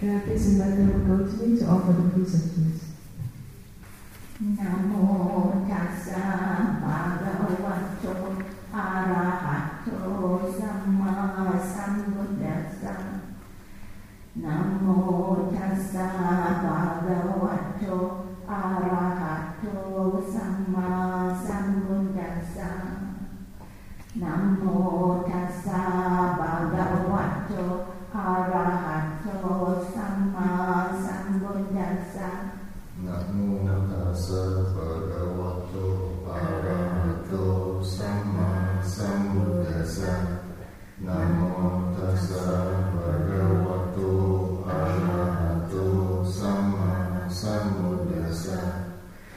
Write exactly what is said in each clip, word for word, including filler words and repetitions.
Can I please invite Lama Gautami to offer the precepts? Namo tassa bhagavato arahato samma sambuddhassa. Namo tassa bhagavato arahato samma sambuddhassa. Namo tassa bhagavato arahato samma sambuddhassa. Namo tassa bhagavato arahato samma sambuddhassa. Namo tassa bhagavato arahato samma sambuddhassa.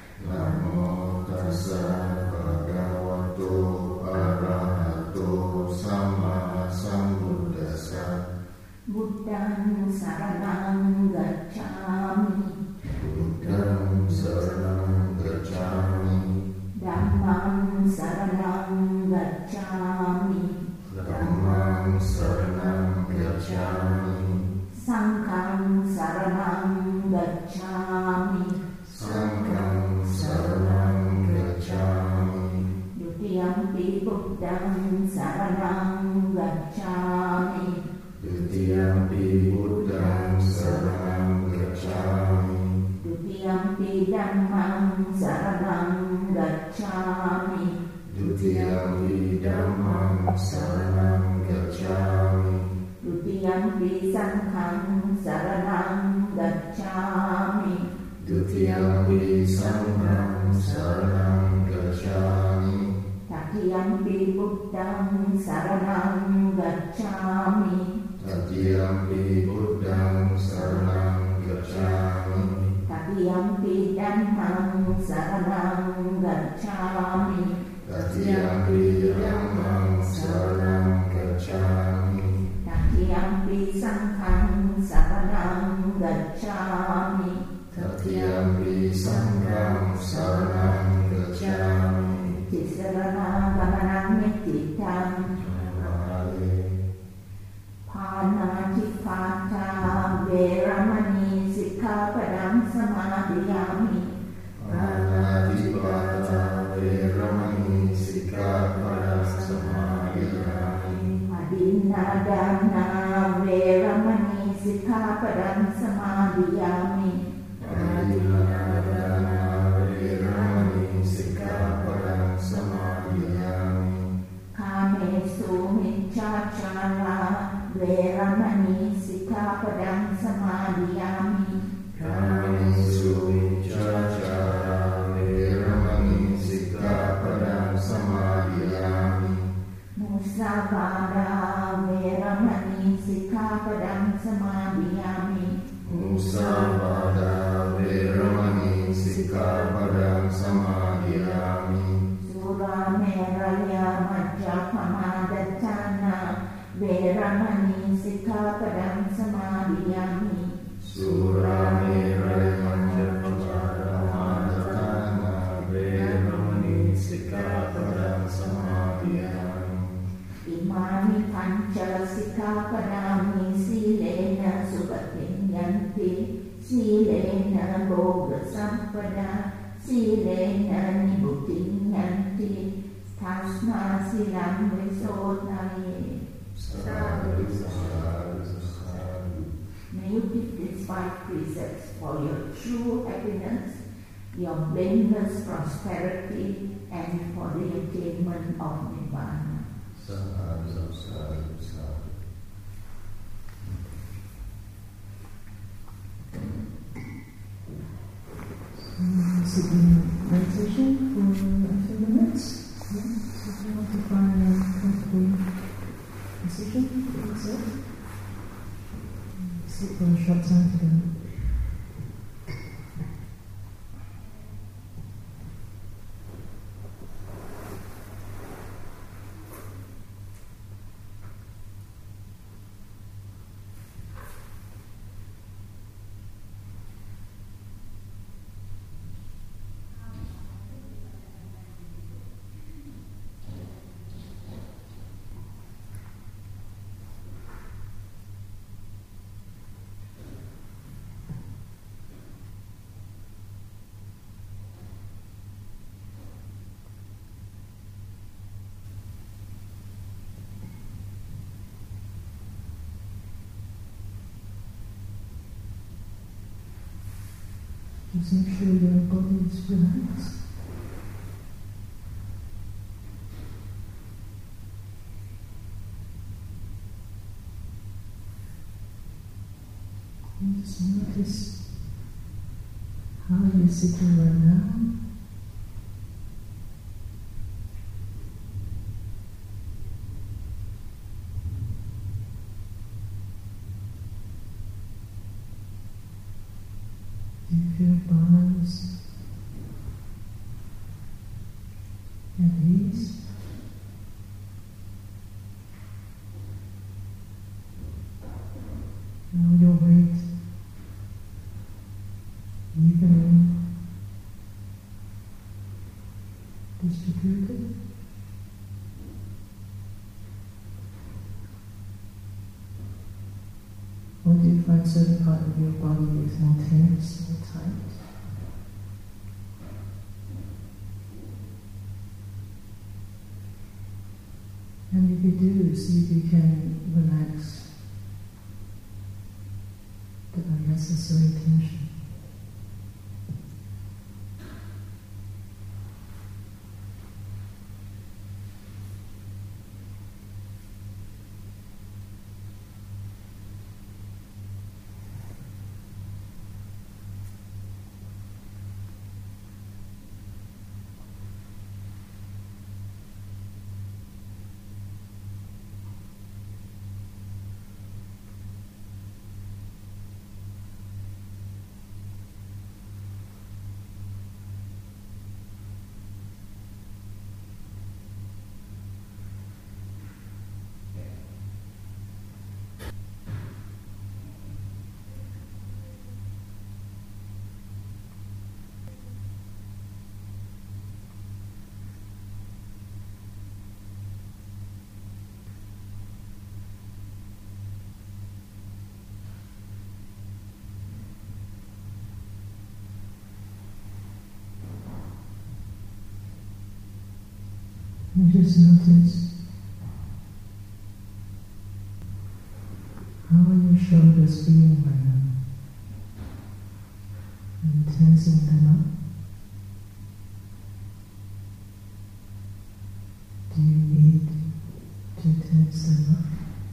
Namo tassa bhagavato arahato samma sambuddhassa. Buddhang saranang gacchami. Buddhang saranang gacchami. Dhammang saranang gacchami. Dhammang saranang gacchami. Sanghang saranang gacchami. Sanghang saranang gacchami. Dutiyampi buddhang saranang gacchami. Dutiyampi buddhang saranang gacchami. Dutiyampi dhammang saranang gacchami. Dutiyampi dhammang saranang gacchami. Dutiyampi sanghang saranang gacchami. Dutiyampi sanghang saranang gacchami. Tatiyampi buddhang saranang gacchami. Tatiyampi buddhang saranang gacchami. Tatiyampi dhammang saranang gacchami. Tatiyampi dhammang saranang gacchami. Tatiyampi sanghang saranang gacchami. Tatiyampi sanghang saranang gacchami. Tisarana gamanang nititang. Panatikata veramani sikkhapadang samadhiyami. Panatikata veramani sikkhapadang samadhiyami. Adinadana veramani sikkhapadang samadhiyami. Adinadana veramani sikkhapadang samadhiyami. Kamesu miccācara veramani sikkhapadang samadhiyami. Kamesu miccācara veramani sikkhapadang samadhiyami. Musavada veramani sikkhapadang samadhiyami. Musavada veramani sikkhapadang samadhiyami. Surameraya majjapamadatthana veramani sikkhapadang samadhiyami. Surameraya majjapamadatthana veramani sikkhapadang samadhiyami. Imani panca sikkhapadami silena supatinyanti. Silena boga sampada. Silena nibhutinyanti. Tasma silam visodhaye. Sadhu, sadhu, sadhu. May you keep these five precepts for your true happiness, your blameless prosperity, and for the attainment of Nibbana. Sadhu, sadhu, sadhu. Sit in meditation for a few minutes. Yeah. So if you want to find a comfortable position for yourself, sit for a short time together. Just make sure your body is relaxed. And just notice how you're sitting right now. Do you feel balanced, at ease? Now your weight evenly distributed. Or do you find certain part of your body is more tense or tight? And if you do, see if you can relax the unnecessary tension. And just notice how are your shoulders feeling right now? Are you tensing them up? Do you need to tense them up?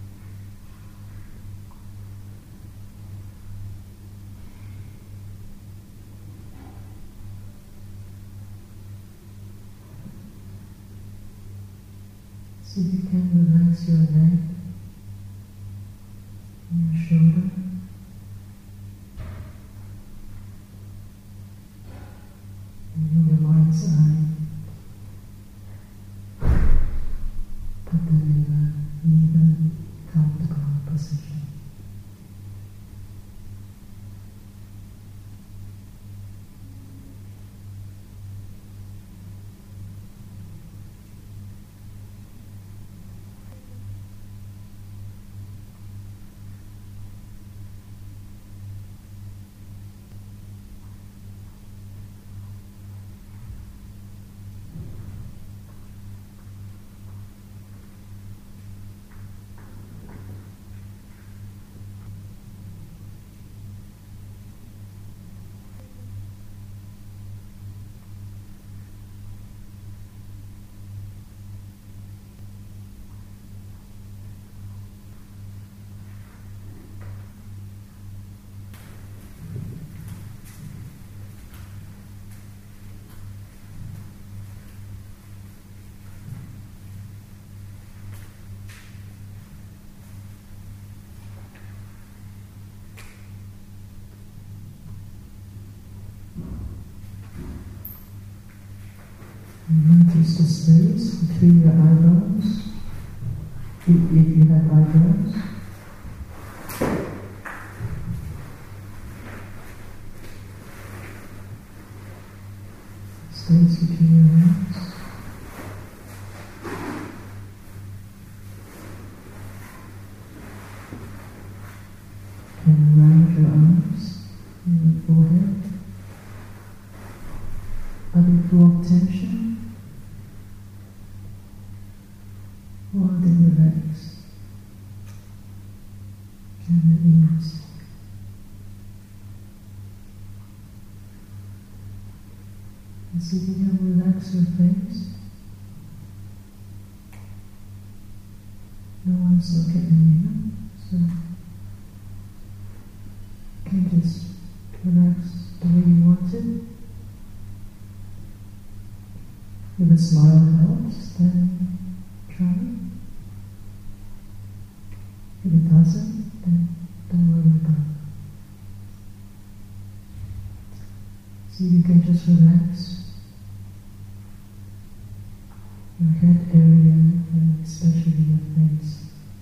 See if you can relax your neck and your shoulder. And in your mind's eye, put them in an even, comfortable position. Notice the space between your eyebrows, if, if you have eyebrows. Space between your eyes. And around your arms and your forehead. Are they full of tension? Or are they relaxed and at ease? And see if you can relax your face. No one's looking at you, so you can just relax the way you want to. If a smile helps, then try it. If it doesn't, then don't worry about it. So you can just relax your head area and especially your face.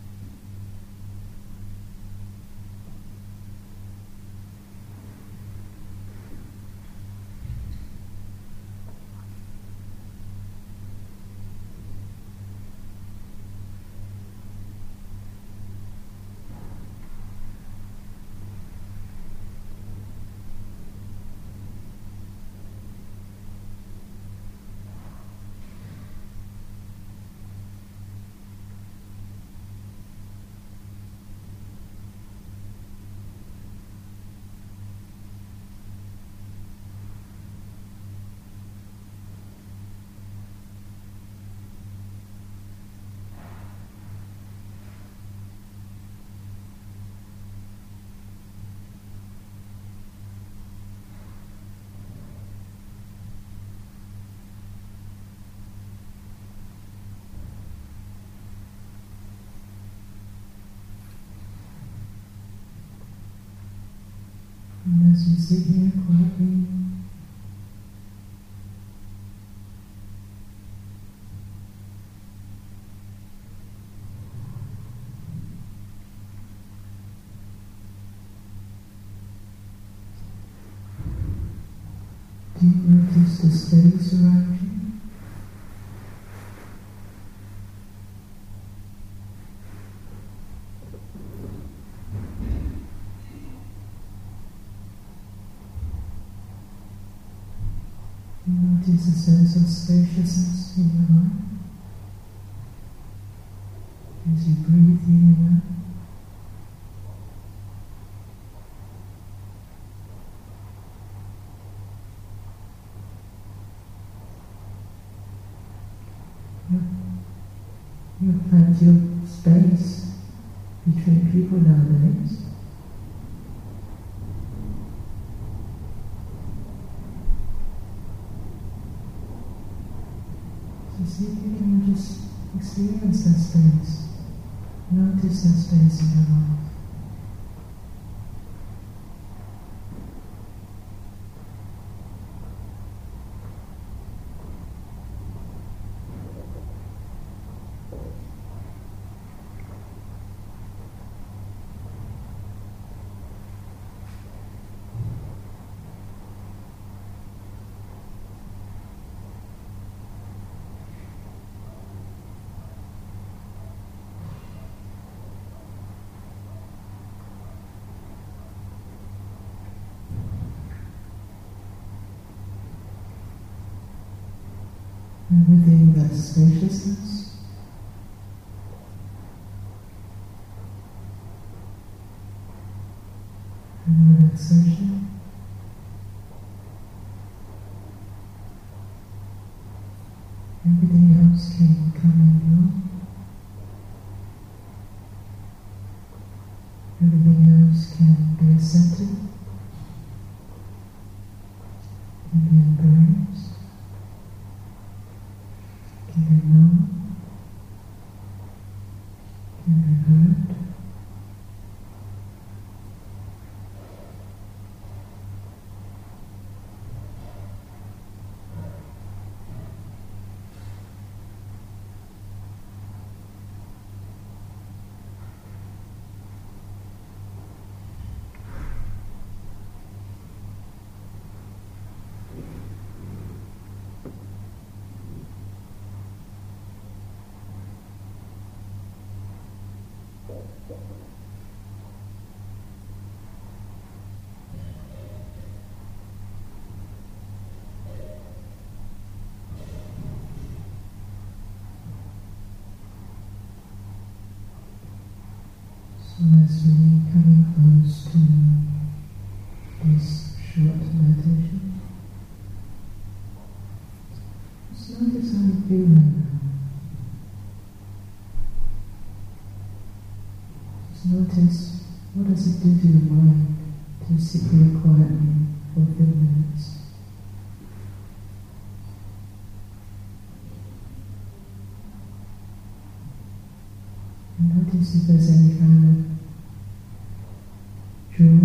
And as you sit here quietly, do you notice the space around you? Notice a sense of spaciousness in your life as you breathe in and out. You have plenty of space between people nowadays. See if you can just experience that space. Notice that space in your life. And within that spaciousness, and relaxation, everything else can come and go. Everything else can be accepted, can be embraced. Can be known, can be heard. So as we're coming close to this short meditation, what does it do to your mind to sit here quietly for a few minutes? And notice if there's any kind of joy,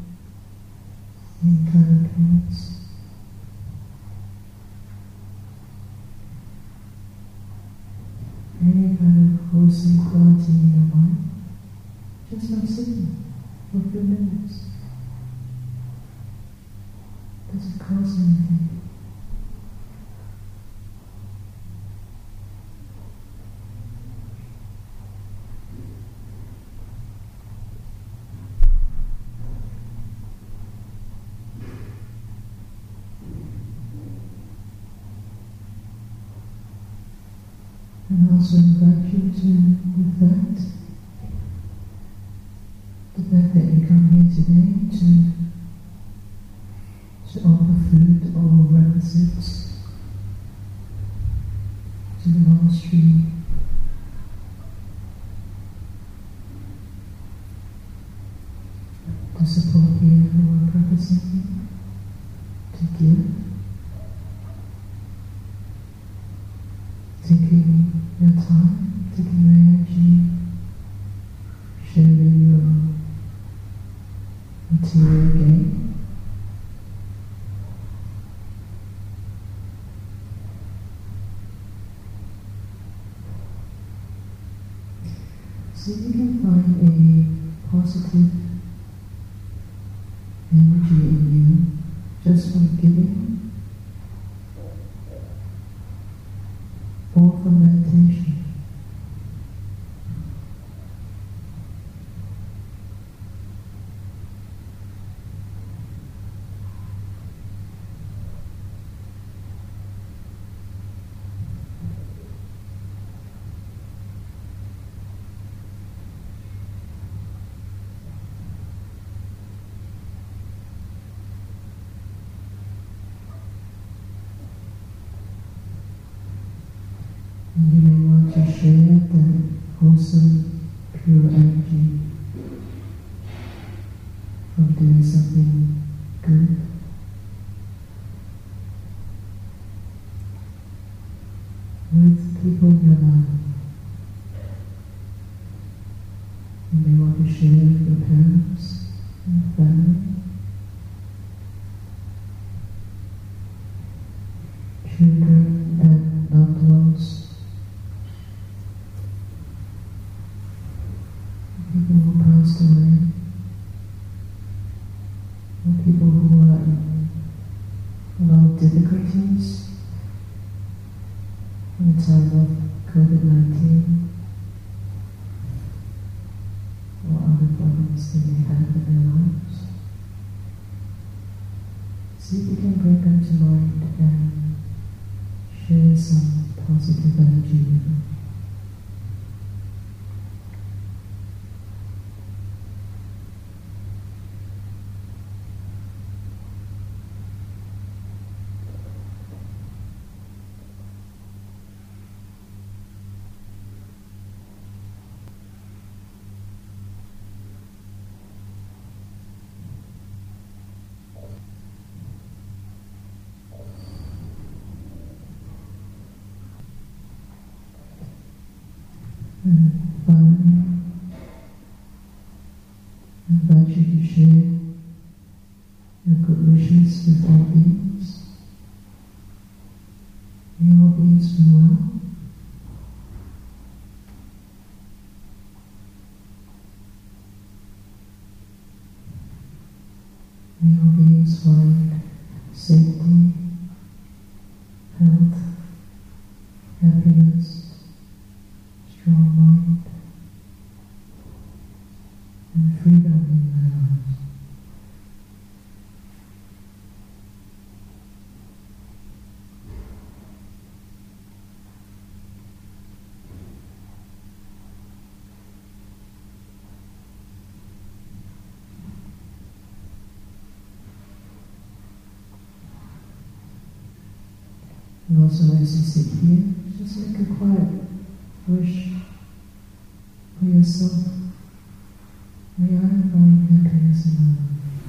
any kind of peace. Any kind of wholesome quality in your mind, just by sitting for a few minutes. Does it cause anything? And also invite you to, with that, the fact that you come here today to, to offer food or requisites to the monastery. To support here who are practicing, to give. Taking your time, taking your energy, sharing your material gain. So you can find a positive energy in you just from giving or from meditation. You may want to share that wholesome, pure energy from doing something good. With people in your life. You may want to share with your parents and family, children and loved ones. People who passed away, or people who are in a lot of difficulties in the time of COVID nineteen, or other problems they may have in their lives. See if you can bring them to mind and share some positive energy with them. And finally, I invite you to share your good wishes with all beings. May all beings be well. May all beings find safety, health, happiness, strong mind, and freedom in their lives. And also as you sit here, just make a quiet wish for yourself. May I invite Samadhi.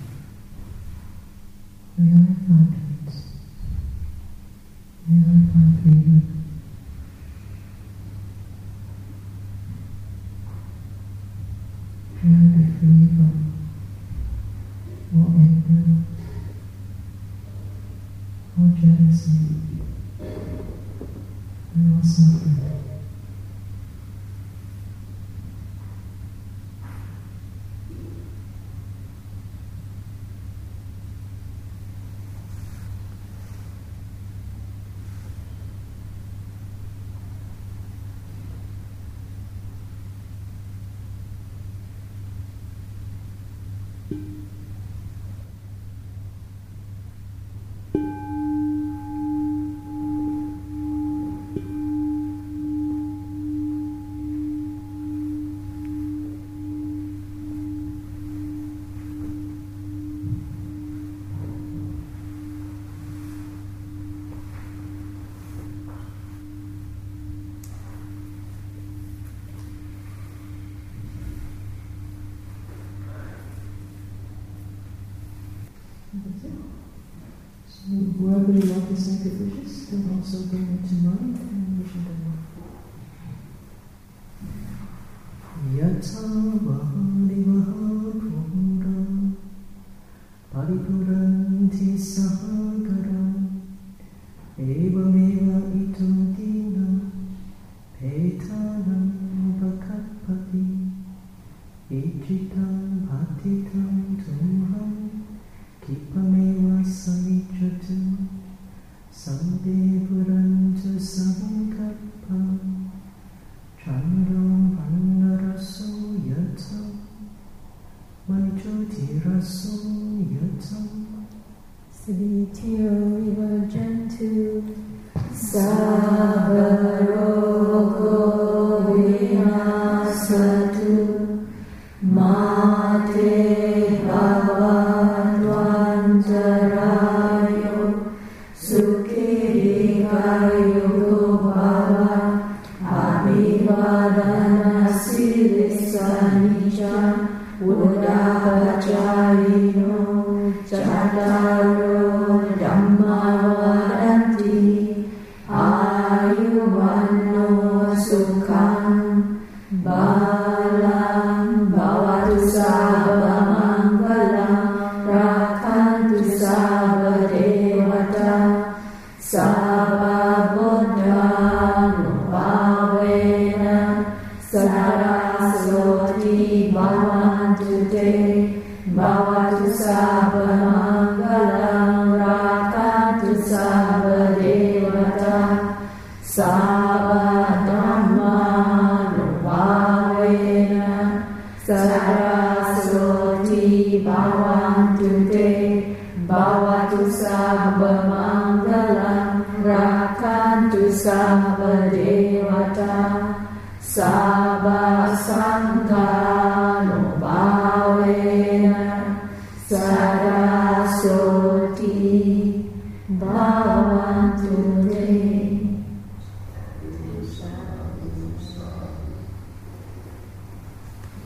May I find peace. May I find freedom. May I be free from all anger, all jealousy, and all suffering. So whoever you want the sacred wishes, then also bring it to mind and wish them well. Yatha vahani vahapura paripuranti sahagara evameva ito dina petanam vakatpati ichitam bhatitam tumham Kipameva savichatu sande purantu sankappa chandram vannaraso yata manjotiraso yata Savityo vivajantu sabharogo vinasatu mate bhavatvanjarayo sukhirikayo bhava abhivadana sirisanicha udavacharino Chataro Dhammavaranti Ayuvanno Sukham Balam Bhavatu Sabha Mangalam Rakhantu Sabha Devata Sabha Buddha Nupavena Saraswati Bhavantu Te Bhavatu Sabha Mangalam Rakhantu Sabha Devata Sabha Dhamma Nupavena Saraswati Bhavantu Te Bhavatu Sabha Mangalam Rakhantu Sabha Devata Sabha Sangha Nupavena Saraswati